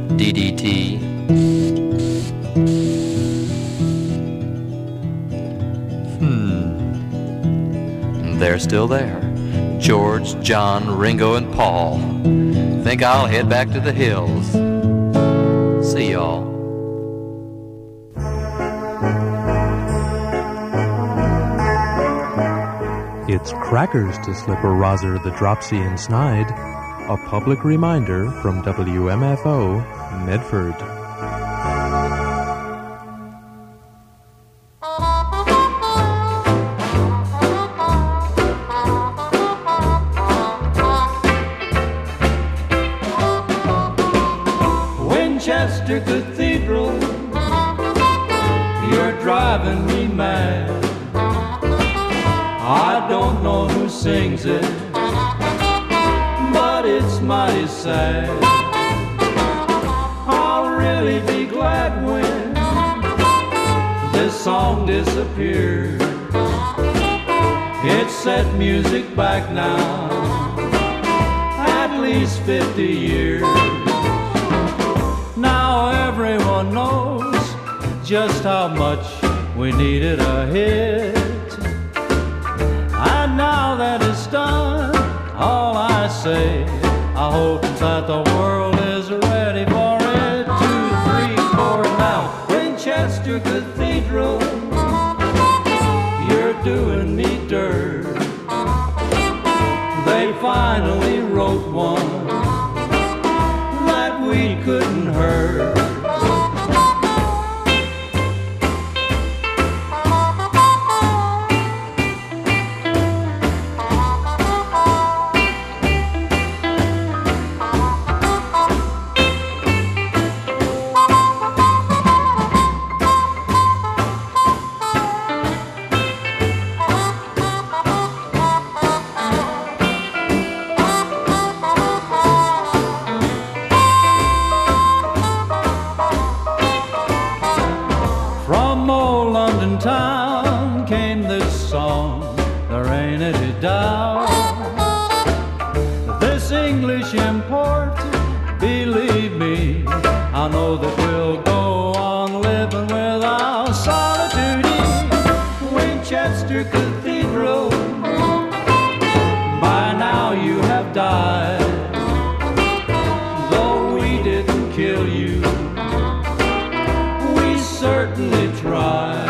DDT. They're still there. George, John, Ringo, and Paul. Think I'll head back to the hills. See y'all. It's crackers to slip a roser the dropsy and snide. A public reminder from WMFO, Medford. Winchester Cathedral, you're driving me mad. I don't know who sings it, but it's mighty sad. I'll really be glad when this song disappears. It's set music back now at least 50 years. Now everyone knows just how much we needed a hit. And now that it's done, all I say, I hope that the world is ready for it. 2, 3, 4 now. Winchester Cathedral, you're doing me dirt. They finally wrote one that we couldn't hurt. Town came this song, there ain't any doubt. This English import, believe me, I know that we'll go on living without solitude. Winchester Cathedral, by now you have died. Though we didn't kill you, we certainly tried.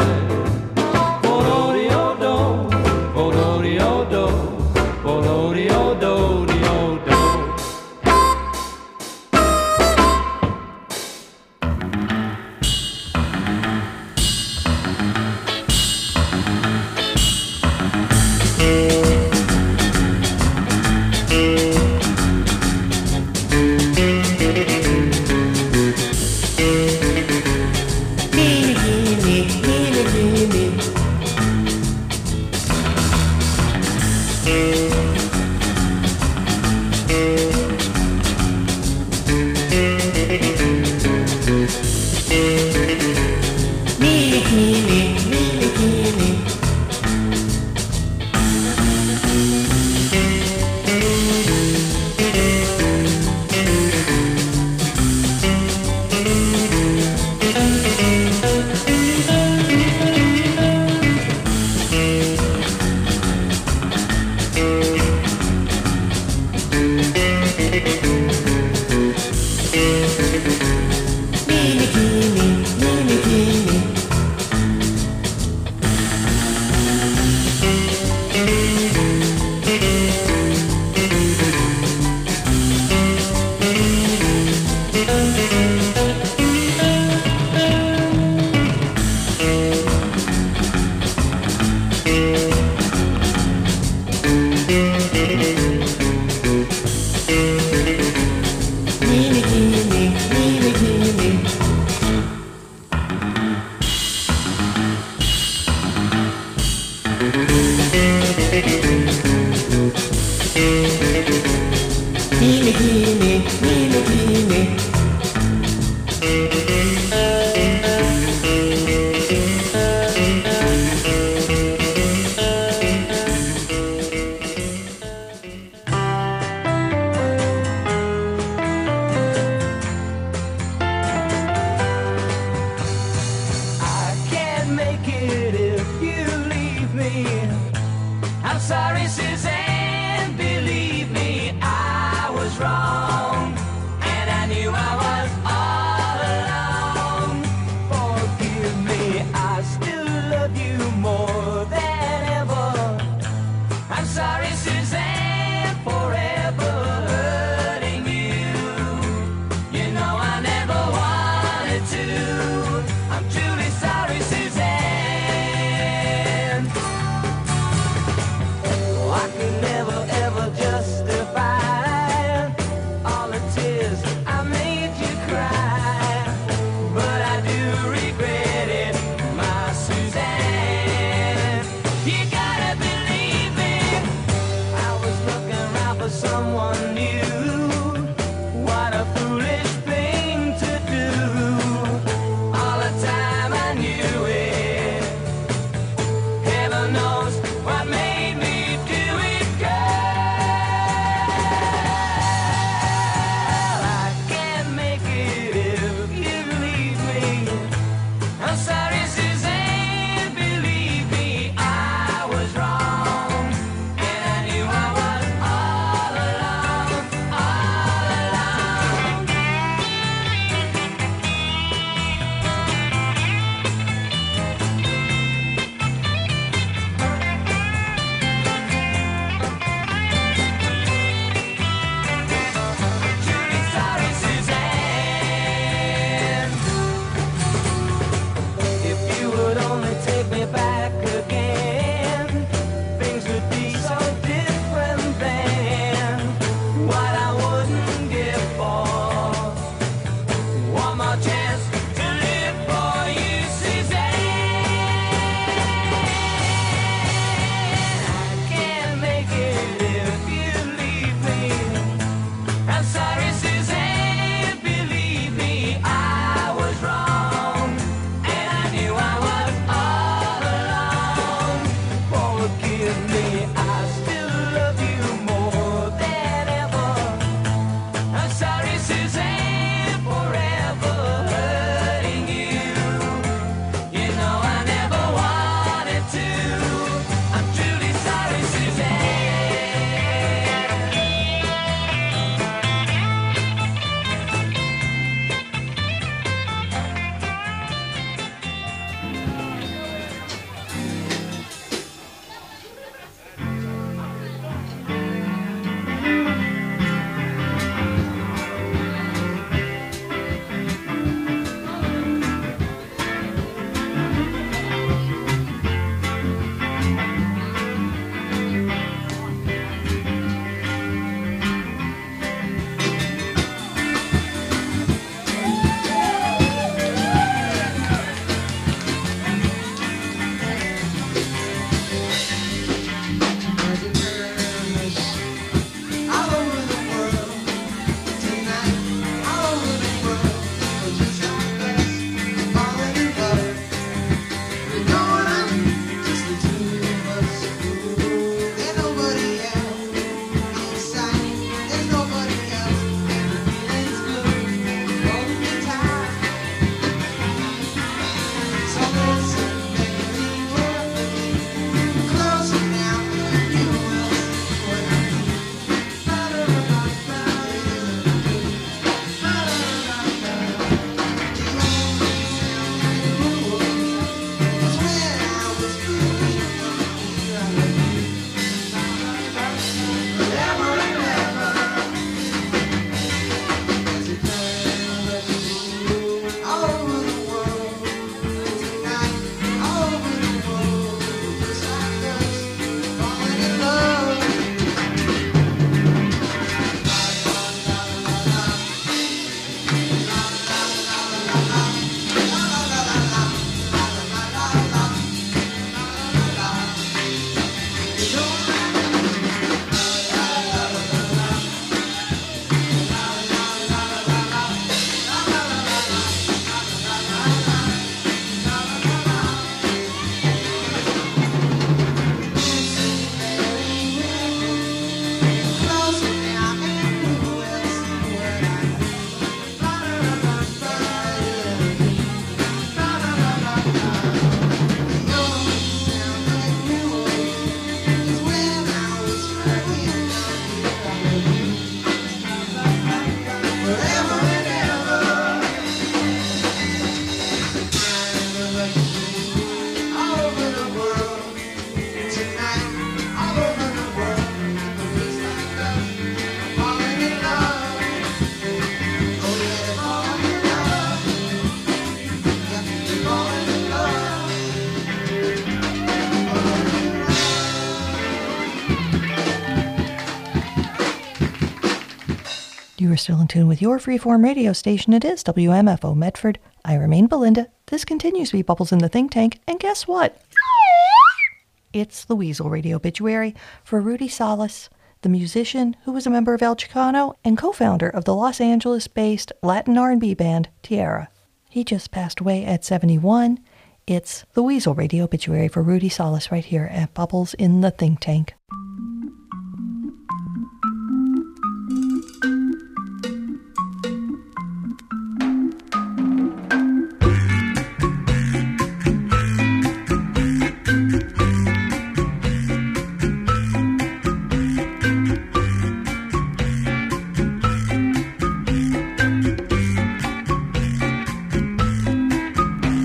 You are still in tune with your freeform radio station. It is WMFO Medford. I remain Belinda. This continues to be Bubbles in the Think Tank. And guess what? It's the Weasel Radio Obituary for Rudy Salas, the musician who was a member of El Chicano and co-founder of the Los Angeles-based Latin R&B band Tierra. He just passed away at 71. It's the Weasel Radio Obituary for Rudy Salas right here at Bubbles in the Think Tank.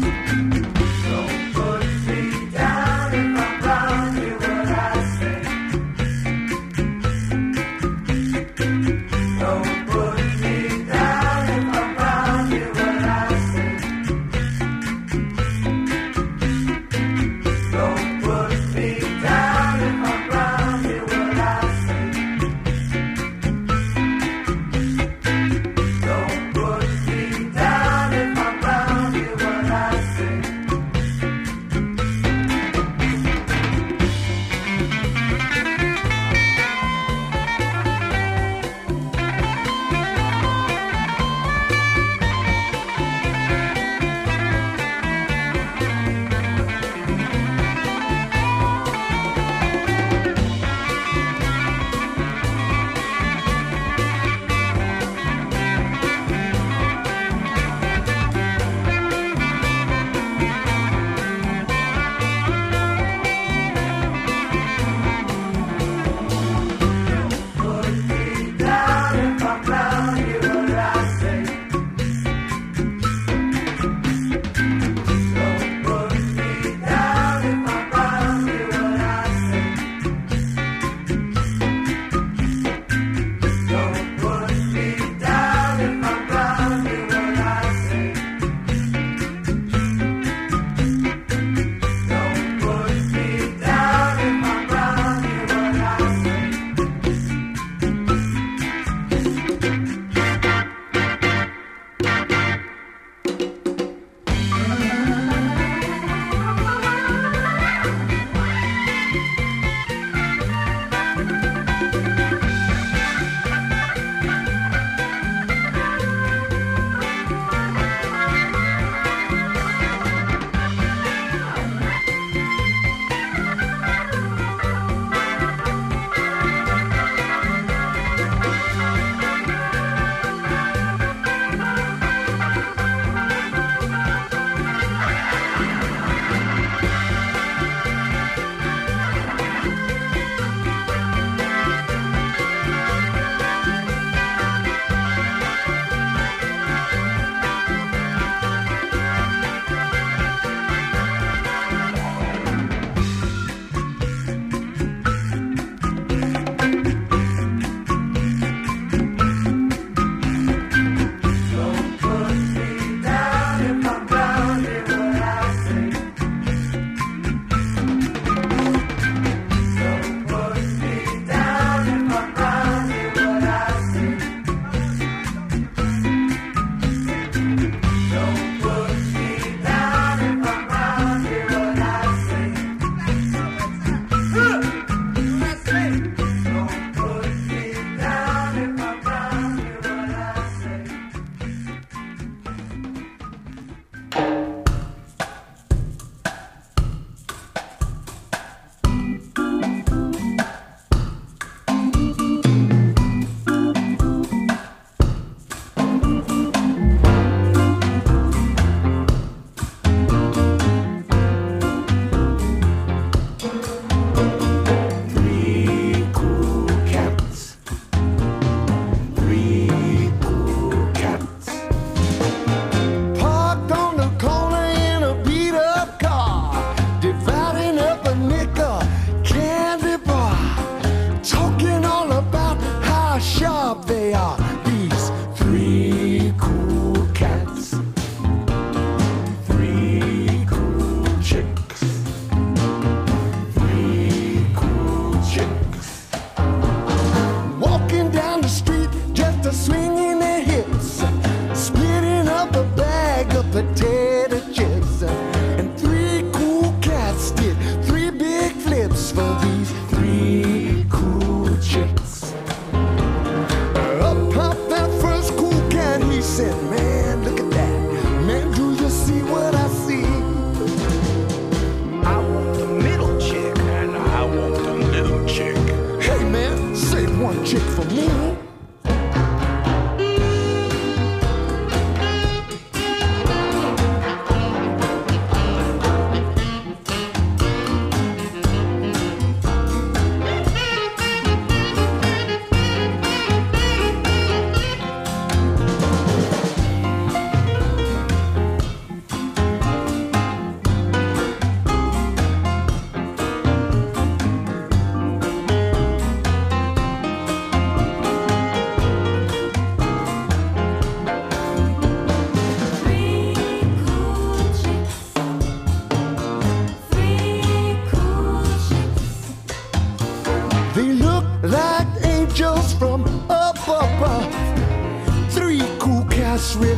Don't put me down if I'm wrong, hear what I say.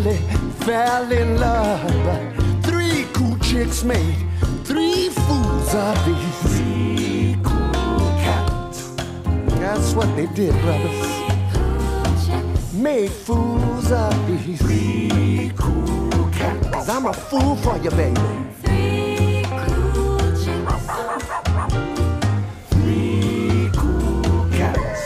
finally fell in love. 3 cool chicks made 3 fools of these 3 cool cats. That's what they did, brothers. Made fools of these 3 cool cats. 'Cause I'm a fool for you, baby. 3 cool chicks. 3 cool cats.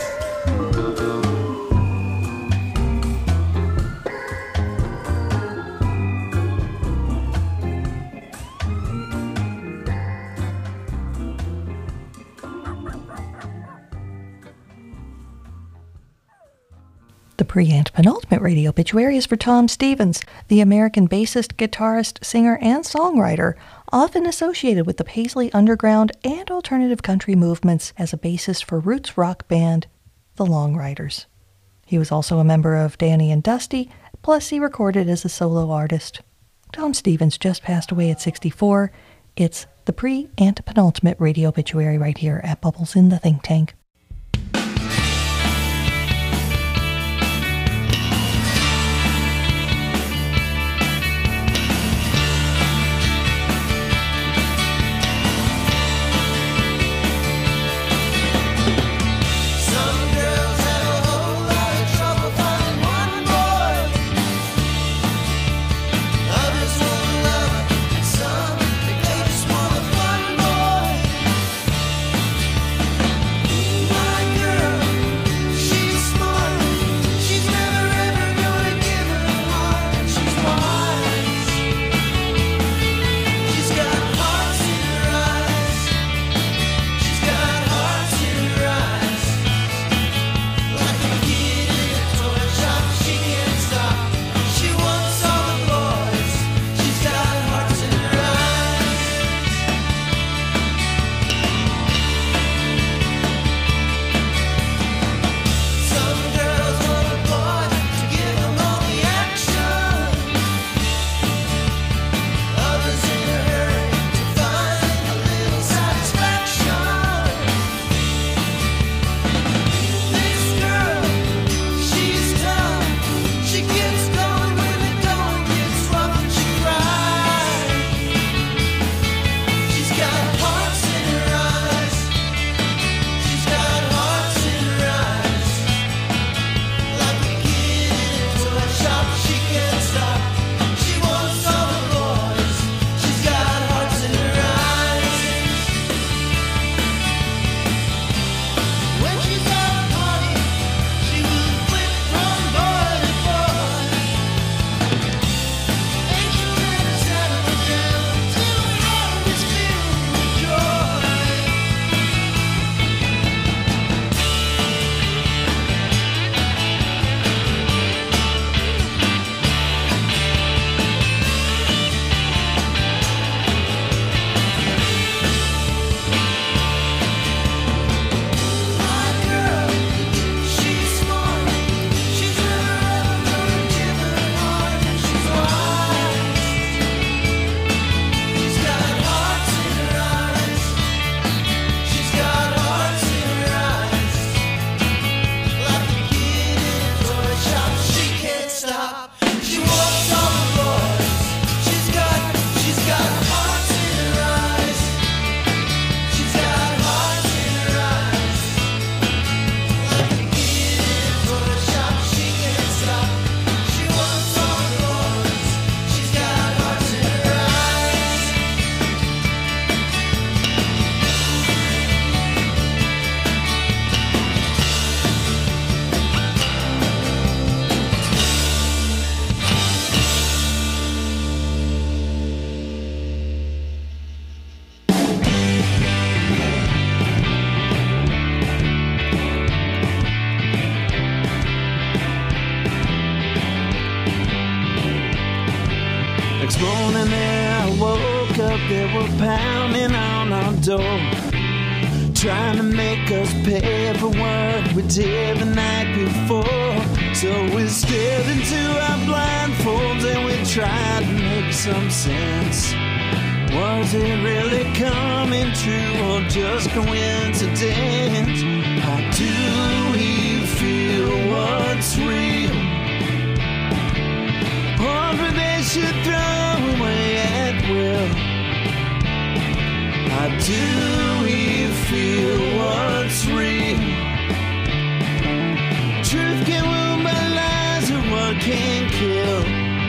The pre-and penultimate radio obituary is for Tom Stevens, the American bassist, guitarist, singer, and songwriter, often associated with the Paisley Underground and alternative country movements as a bassist for roots rock band The Long Riders. He was also a member of Danny and Dusty, plus he recorded as a solo artist. Tom Stevens just passed away at 64. It's the pre-and penultimate radio obituary right here at Bubbles in the Think Tank. morning there I woke up, they were pounding on our door, trying to make us pay for what we did the night before. So we stared into our blindfolds and we tried to make some sense. Was it really coming true or just coincidence? How do we feel what's real? Wonder they should throw away at will. How do we feel what's real? Truth can wound, but lies are what can kill.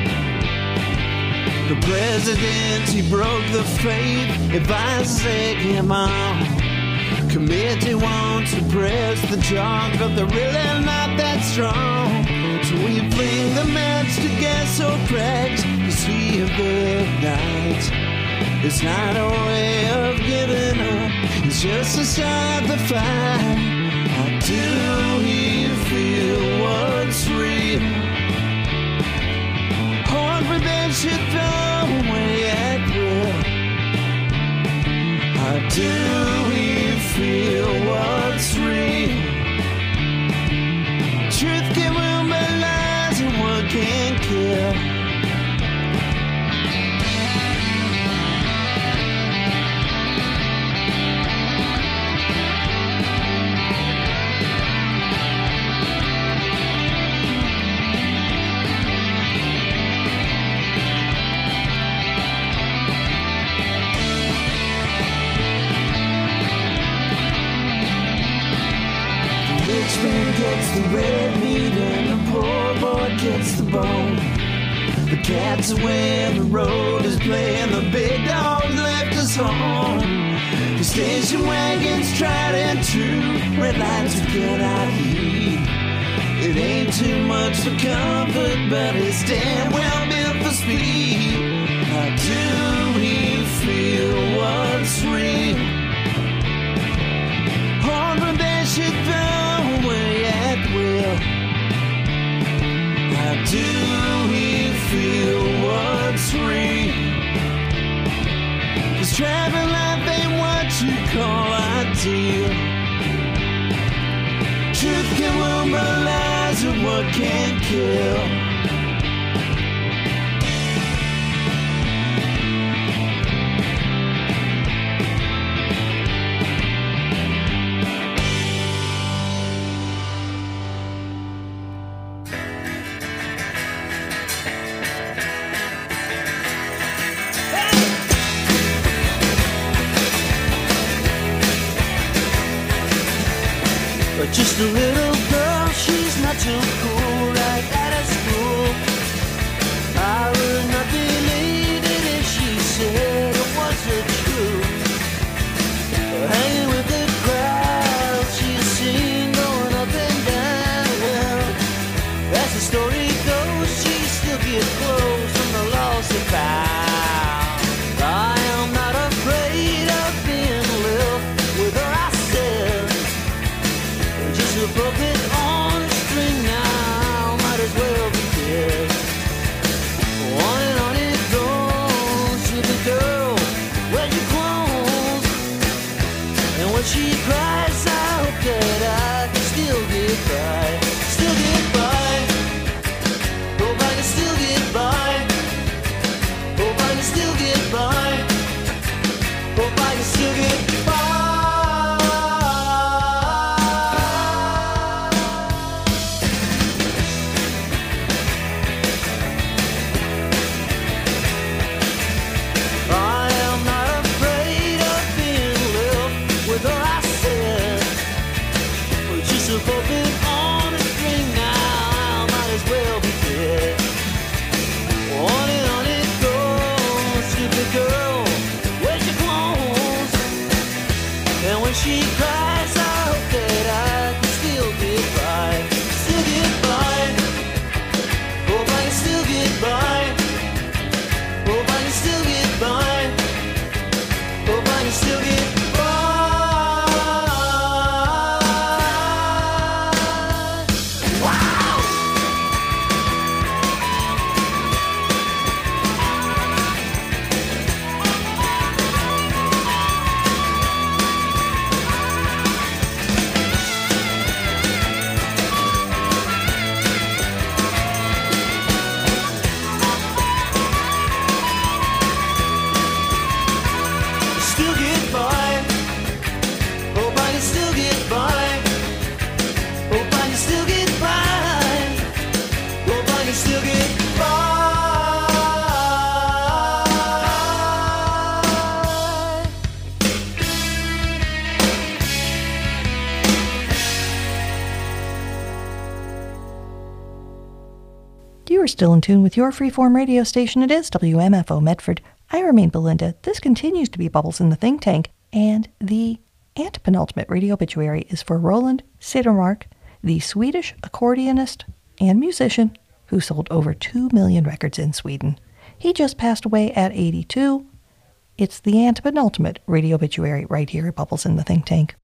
The president, he broke the faith. Advisors egg him on. Committee won't suppress the charge, but they're really not that strong. So we fling the match to gas or cracks to see if they're night. It's not a way of giving up, it's just to start the fight. How do we feel what's real? Hard they should throw away at will. How do we feel what's real? Truth can wound, but lies are what can kill. Rich man gets the red meat and the poor boy gets the bone. The cat's away and the road is playing. The big dog left us home. The station wagon's tried and true. Red lights we cannot heed. It ain't too much for comfort, but it's damn well built for speed. How do we feel what's real? Hard they should throw away at will. How do we feel what's real? 'Cause traveling life ain't what you call ideal. Truth can wound, but lies are what can kill. But just a little girl, she's not too cool, right out of school. I would not believe it if she said it wasn't true. Hanging with the crowd, she's seen going up and down. As the story goes, she still gets close from the lost and found. I am not afraid of being left with her, I said. Just a broken still in tune with your freeform radio station. It is WMFO Medford. I remain Belinda. This continues to be Bubbles in the Think Tank, and the antepenultimate radio obituary is for Roland Cedermark, the Swedish accordionist and musician who sold over 2 million records in Sweden. He just passed away at 82. It's the antepenultimate radio obituary right here at Bubbles in the Think Tank.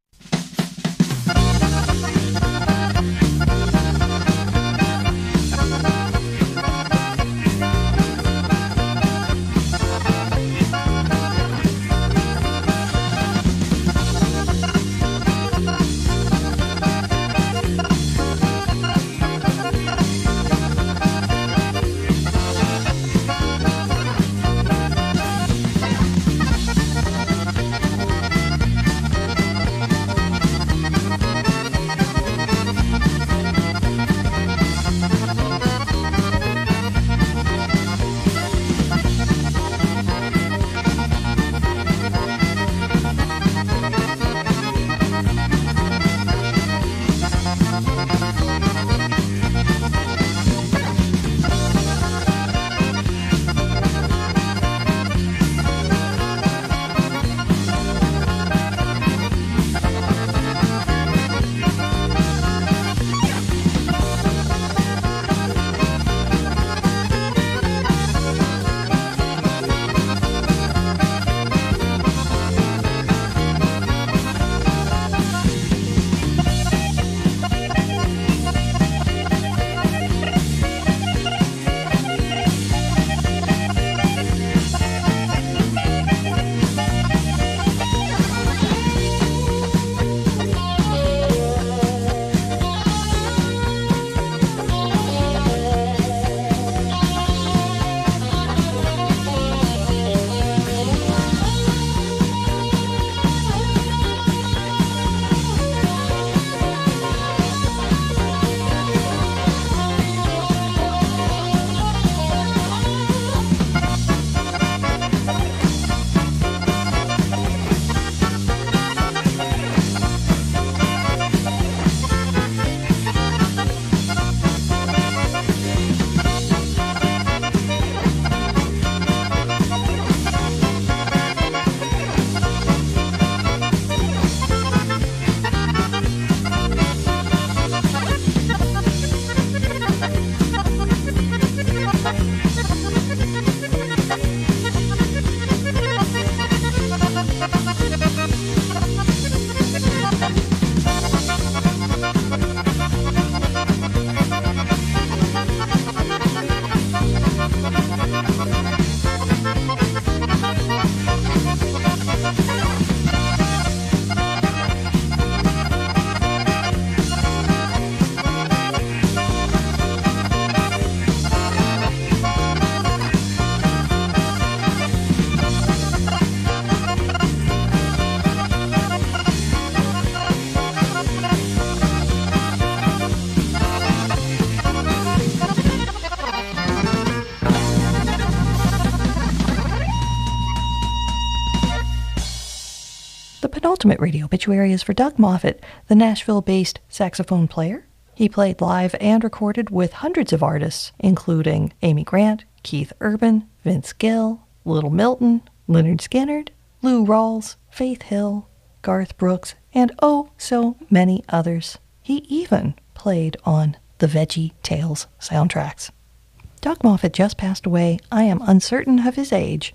Penultimate radio obituary is for Doug Moffett, the Nashville-based saxophone player. He played live and recorded with hundreds of artists, including Amy Grant, Keith Urban, Vince Gill, Little Milton, Lynyrd Skynyrd, Lou Rawls, Faith Hill, Garth Brooks, and oh, so many others. He even played on the Veggie Tales soundtracks. Doug Moffett just passed away. I am uncertain of his age,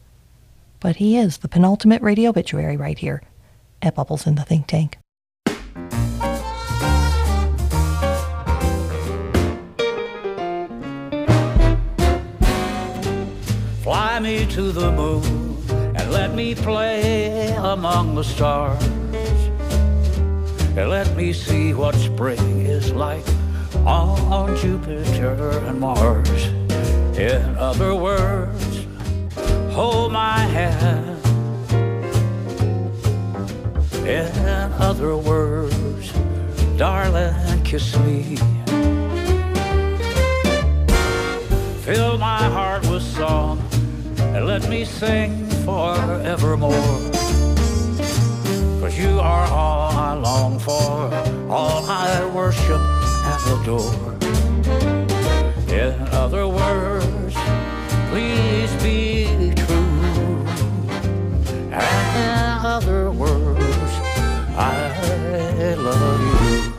but he is the penultimate radio obituary right here at Bubbles in the Think Tank. Fly me to the moon and let me play among the stars, and let me see what spring is like on Jupiter and Mars. In other words, hold my hand. In other words, darling, kiss me. Fill my heart with song and let me sing forevermore. 'Cause you are all I long for, all I worship and adore. In other words, please be true. And in other words, I love you.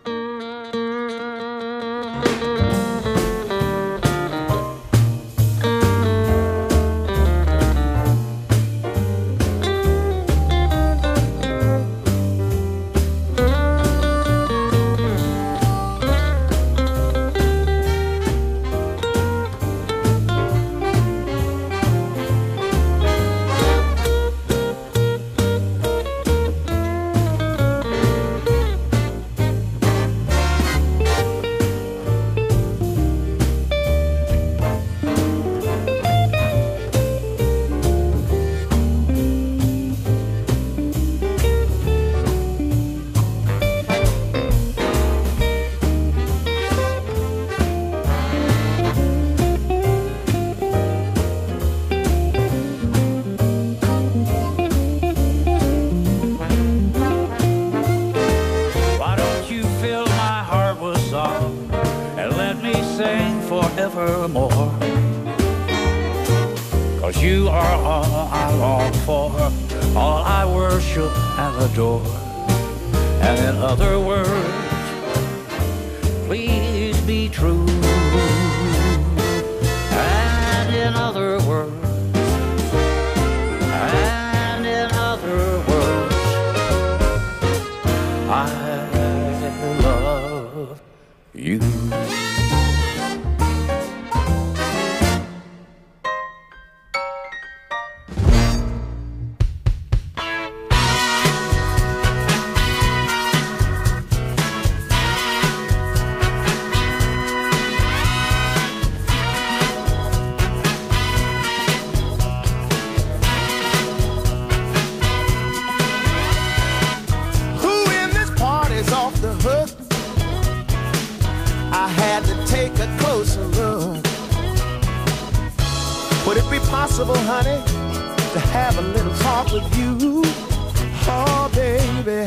Forevermore, 'cause you are all I long for, all I worship and adore. And in other words, please be true. And in other words, and in other words, I love you. Possible, honey, to have a little talk with you. Oh, baby,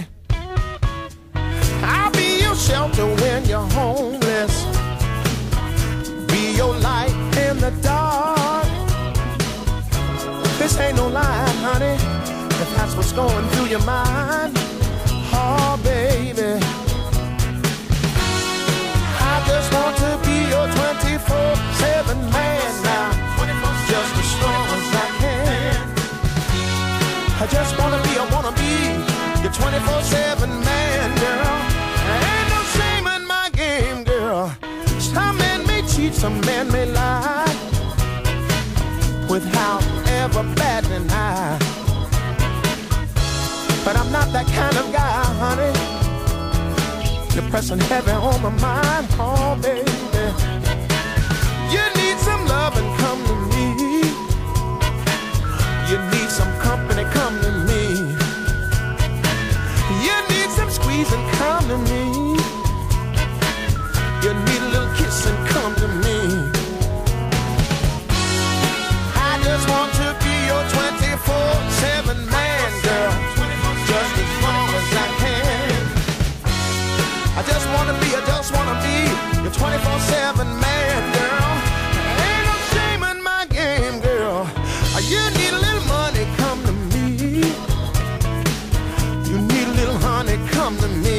I'll be your shelter when you're homeless, be your light in the dark. This ain't no lie, honey, if that's what's going through your mind. Oh, baby, I just want to be your 24/7 man now, just as strong as I can. I just wanna be your 24/7 man, girl. Ain't no shame in my game, girl. Some men may cheat, some men may lie, without ever batting an eye. But I'm not that kind of guy, honey. You're pressing heavy on my mind, oh baby. You need some love and come to me. You need some company, come to me. You need some squeeze and come to me. You need a little kiss and come to me. I just want to be your 24/7 man, girl, just as long as I can. I just wanna be your 24/7 man, girl. Ain't no shame in my game, girl. You need a little money, come to me. You need a little honey, come to me.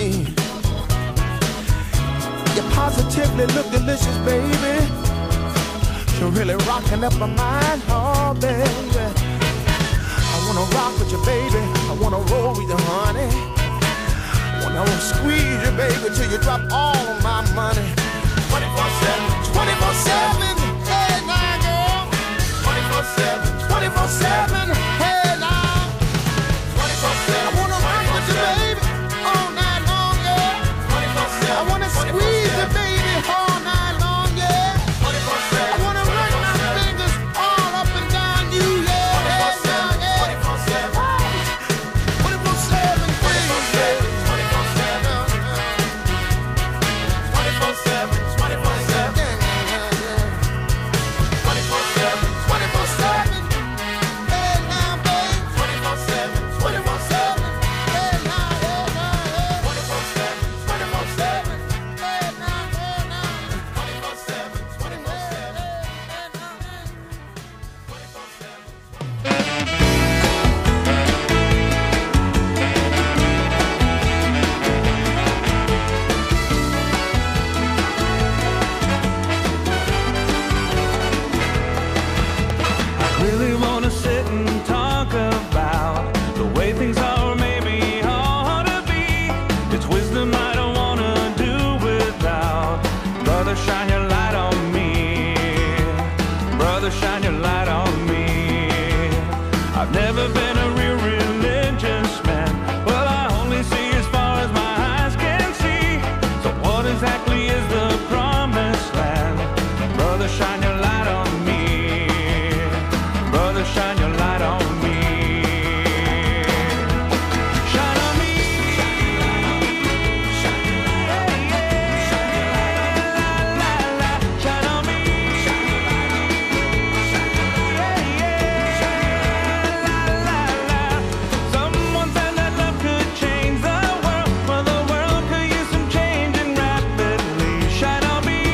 You positively look delicious, baby. You're really rocking up my mind, oh baby. I wanna rock with you, baby. I wanna roll with you, honey. I wanna squeeze you, baby, till you drop all my money. 24/7, 24/7, hey now, girl. 24/7, 24/7, hey now. 24/7, I wanna rock with you, baby, all night long, yeah. 24/7, I wanna squeeze you, baby, all night long, yeah. 24/7, I wanna run my fingers all up and down you, yeah. 24/7, 24/7, 24/7, 24/7, 24/7, 24/7, 24/7. light on me. I've never been a real religious man. Well, I only see as far as my eyes can see. So what exactly is the promised land? Brother, shine your light on me. Brother, shine your light on me. Shine on me. Shine on me. Someone said that love could change the world. Well, the world could use some changing rapidly. Shine on me.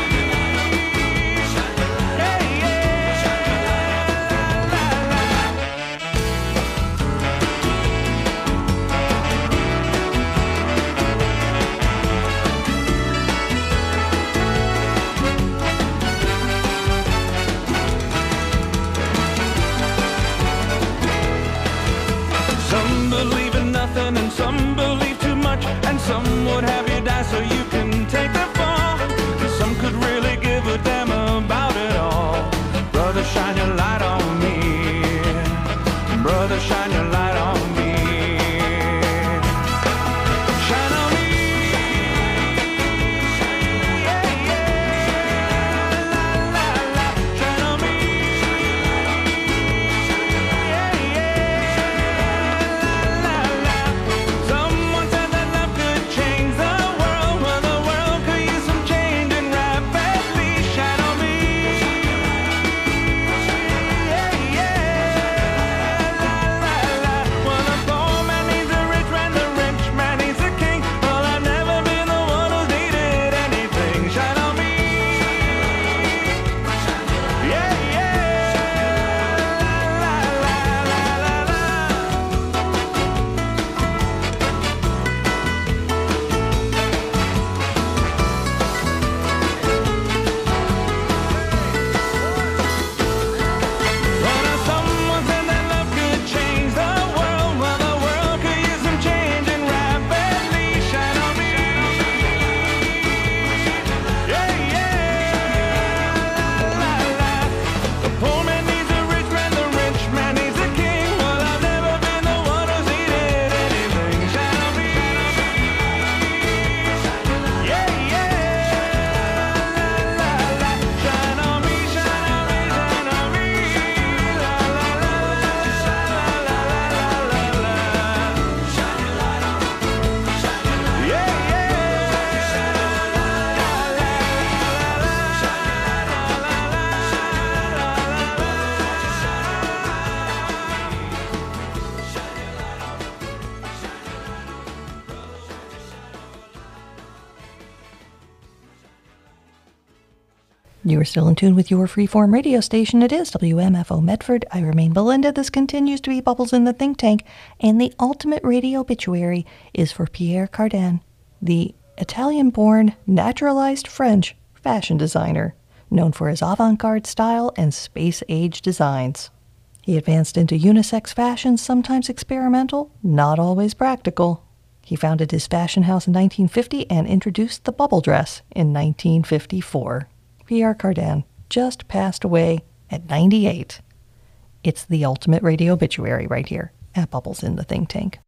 Some believe in nothing and some believe too much, and some would have you die so you can take the fall. And some could really give a damn about it all. Brother, shine your light on me. Brother, shine your light on me. Shine on me. Shine on me. Someone said that love could change the world. Well, the world could use some changing rapidly. Shine on me. Well, the poor man needs a rich man, the rich man needs a king. Well, I've never been the one who's needed anything. Shine on me. Well, now someone said that love could change the world. Well, the world could use some changing rapidly. Shine on me. The poor man needs a rich man, the rich man needs a king. Well, I've never been the one who's needed anything. Shine on me. Shine on me, shine on me, shine on me. Shine your light on me. You are still in tune with your freeform radio station. It is WMFO Medford. I remain Belinda. This continues to be Bubbles in the Think Tank. And the ultimate radio obituary is for Pierre Cardin, the Italian-born, naturalized French fashion designer, known for his avant-garde style and space-age designs. He advanced into unisex fashion, sometimes experimental, not always practical. He founded his fashion house in 1950 and introduced the bubble dress in 1954. Pierre Cardin just passed away at 98. It's the ultimate radio obituary right here at Bubbles in the Think Tank.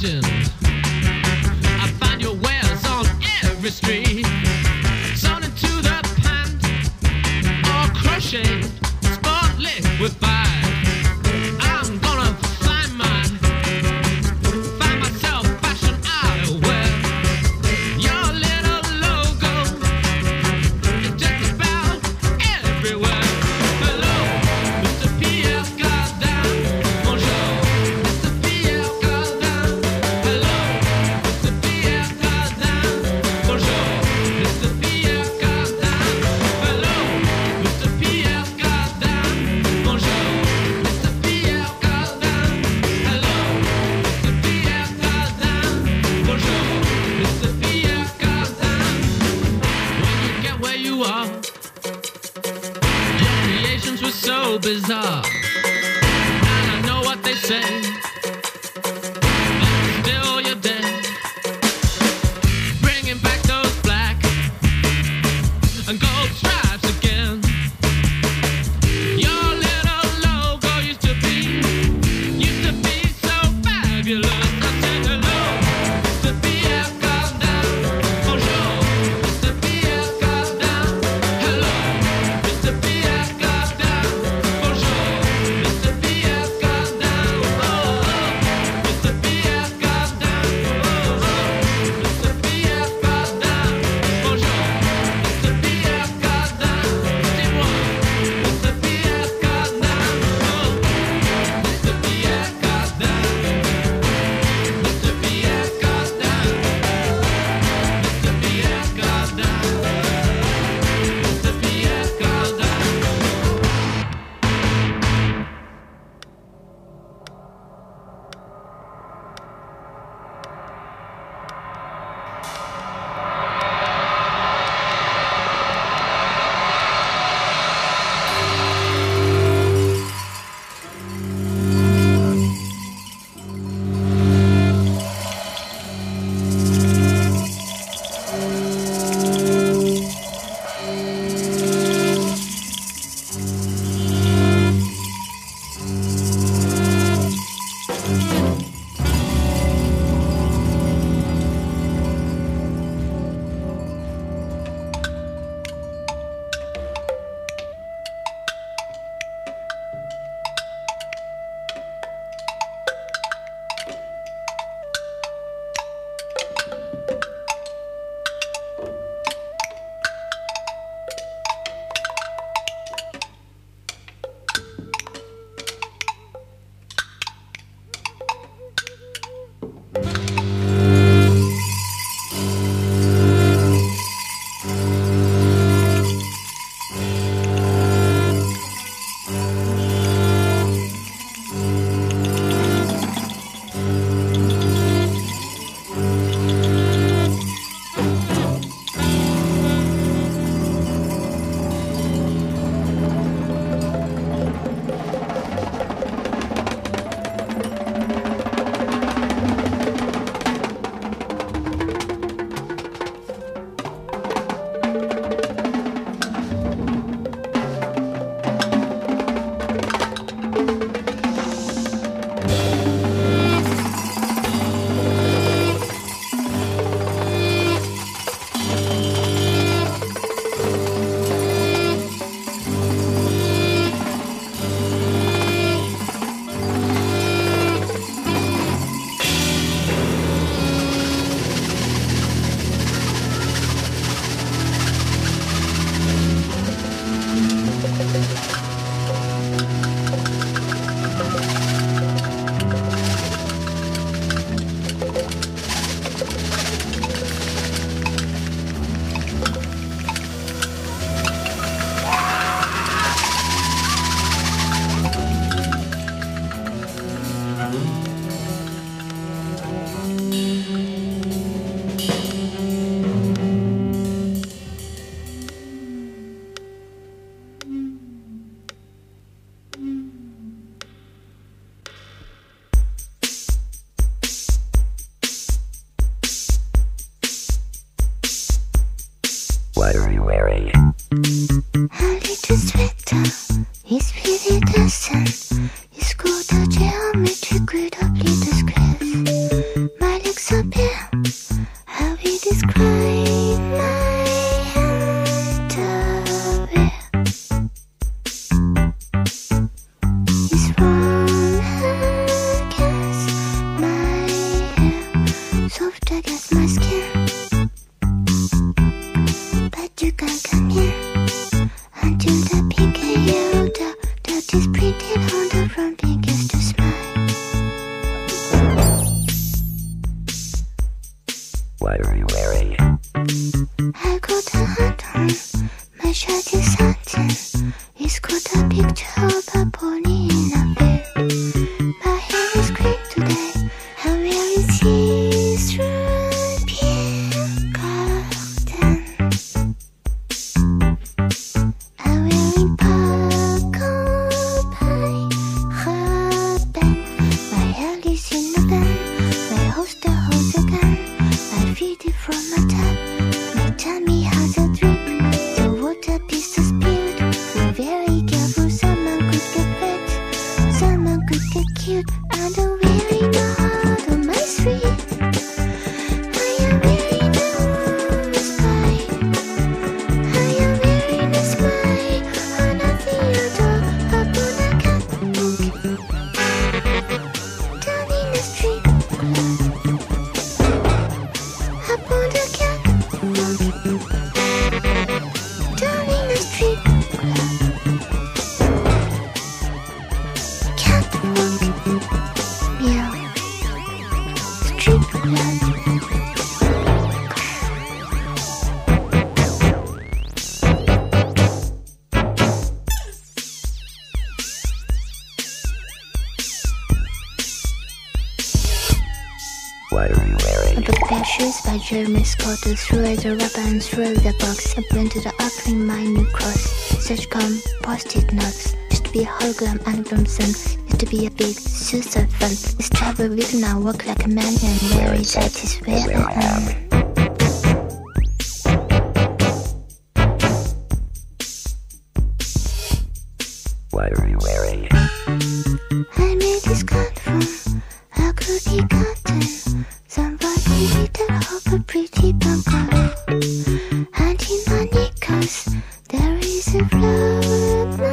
fashion. I find your wares on every street. Sewn into the pant or crochet, sport liquefied. I'm gonna find myself fashion outerwear. Your little logo is just about everywhere. Hello, Mr. Pierre Cardin. Bonjour, Mr. Pierre Cardin. Hello, Mr. Pierre Cardin. Bonjour, Mr. Pierre Cardin. Hello, Mr. Pierre Cardin. Bonjour, Mr. Pierre Cardin. Hello, Mr. Pierre Cardin. Bonjour, Mr. Pierre Cardin. When you get where you are, your creations were so bizarre. And I know what they say, but still you're dead. Bringing back those black and gold stripes again. Your little logo used to be so fabulous. I said hello, Mr. Pierre Cardin. Bonjour, Mr. Pierre Cardin. Hello, Mr. Pierre Cardin. Bonjour, sex appeal. How we describe my underwear. It's warm against my hair, soft against my skin. But you can't come here until the pink and yellow dot is printed on the front begins to smile. What are you wearing? I got a hat on, my shirt is satin. It's got a picture of a pony in a bed. My hair is green today, I'm wearing see-through pink curtain. I'm wearing Paco-Pie ribbon. My hair is in a band, my holster holds a gun. I feed it from a tap, my tummy has a drip. The water piece is spilled. Be very careful, someone could get wet, someone could get killed. And I'm wearing a heart on my street. I am wearing a woman's pie. I am wearing a smile on a theater upon a catwalk. Down in the street club. Upon the catwalk. Down in the street club. Catwalk. Meow. Street club. What are you wearing? I put pair of shoes by Jeremy Scott, threw away the rubber and threw away the box. I printed the opening my new cross. Such come post-it notes. Used to be a hologram album son. Used to be a big suicide fun. This travel week now walk like a man and very satisfied. What are you wearing? I made this cut from a goody cotton. Somebody with a hope a pretty pumpkin. And in my knickers there is a flower of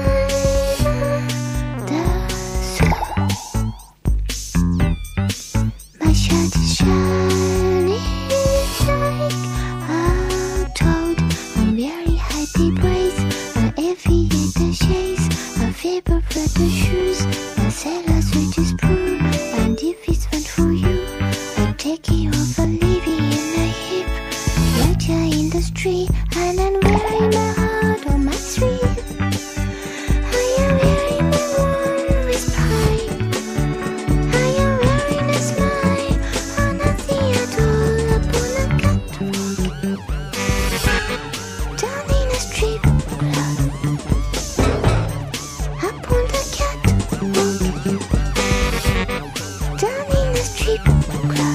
my shirt is shining like a toad. I'm wearing happy braids and aviator shades. A fever for the shoes. My sailor suit is blue. And if it's fun for you, I'll take you over, leave you in a heap. Right here in the street, and I'm wearing a heart on my sleeve. I am wearing a woman's pie. I am wearing a smile on a theater upon a catwalk. Down in a street club. Upon the catwalk. Down in the street club.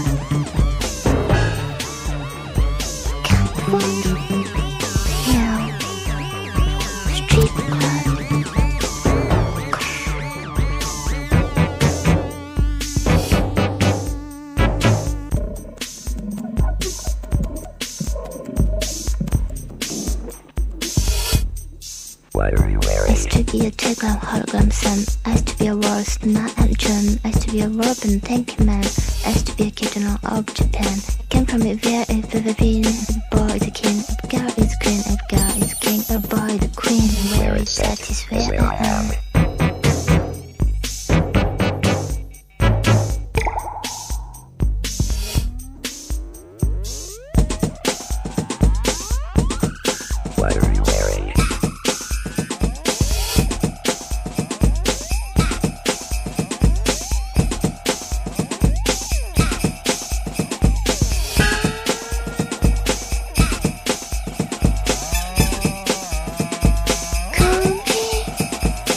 Catwalk. Yeah. Street club. What are you I wearing? used to be a telegram hologram son. I used to be a walrus, not a German. I used to be a Robin, thank you man. I used to be a kitten of Japan. Came from a very Philippine. A boy is a king, a girl is queen, a girl is king, a boy the queen. Very satisfied I am. What are you wearing? Call me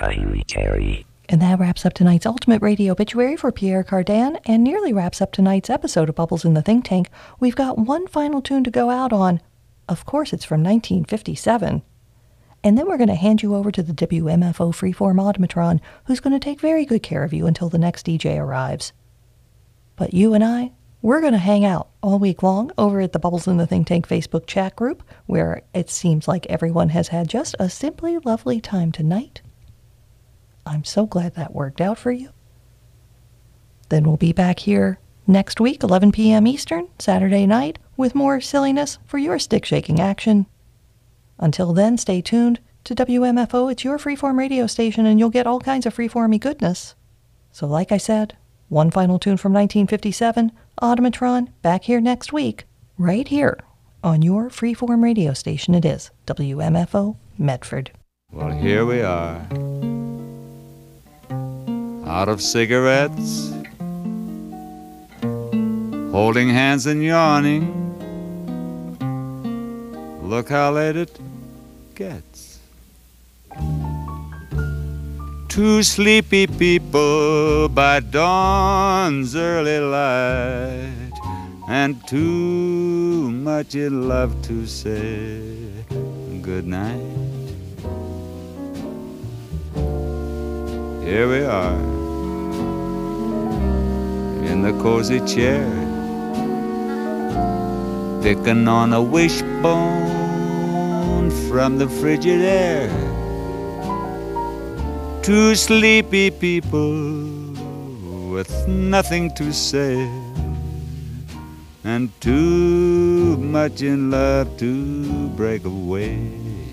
Kylie Terry. And that wraps up tonight's Ultimate Radio Obituary for Pierre Cardin, and nearly wraps up tonight's episode of Bubbles in the Think Tank. We've got one final tune to go out on. Of course, it's from 1957. And then we're going to hand you over to the WMFO Freeform Automatron, who's going to take very good care of you until the next DJ arrives. But you and I, we're going to hang out all week long over at the Bubbles in the Think Tank Facebook chat group, where it seems like everyone has had just a simply lovely time tonight. I'm so glad that worked out for you. Then we'll be back here next week, 11 p.m. Eastern, Saturday night, with more silliness for your stick-shaking action. Until then, stay tuned to WMFO. It's your freeform radio station, and you'll get all kinds of freeformy goodness. So like I said, one final tune from 1957, Automatron, back here next week, right here on your freeform radio station. It is WMFO Medford. Well, here we are, out of cigarettes, holding hands and yawning. Look how late it gets. Two sleepy people by dawn's early light, and too much in love to say good night. Here we are, in the cozy chair, picking on a wishbone from the frigid air. Two sleepy people with nothing to say, and too much in love to break away.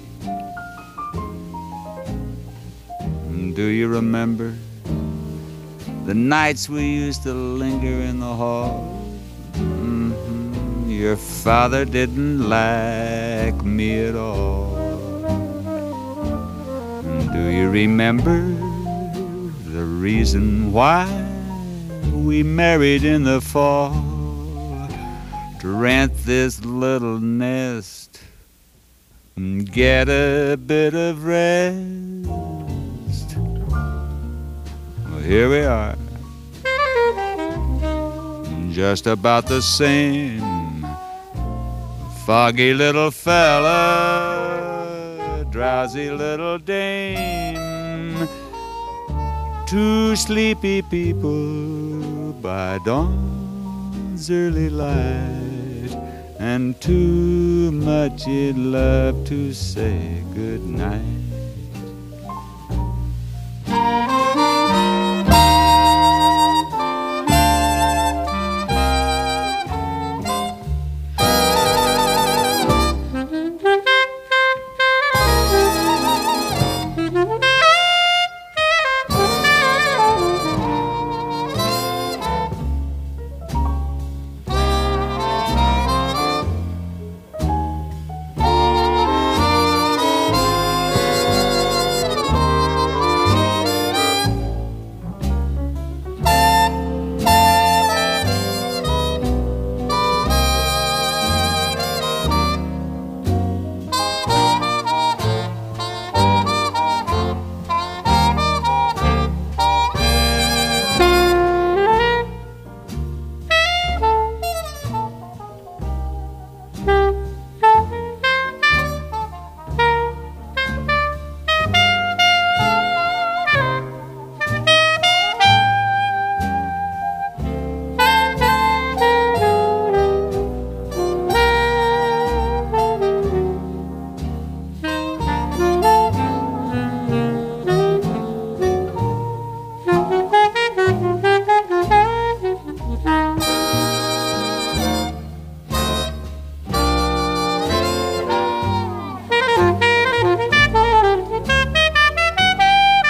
Do you remember the nights we used to linger in the hall? Your father didn't like me at all. Do you remember the reason why we married in the fall? To rent this little nest and get a bit of rest. Well, here we are, just about the same. Foggy little fella, drowsy little dame. Two sleepy people by dawn's early light, and too much in love to say good night.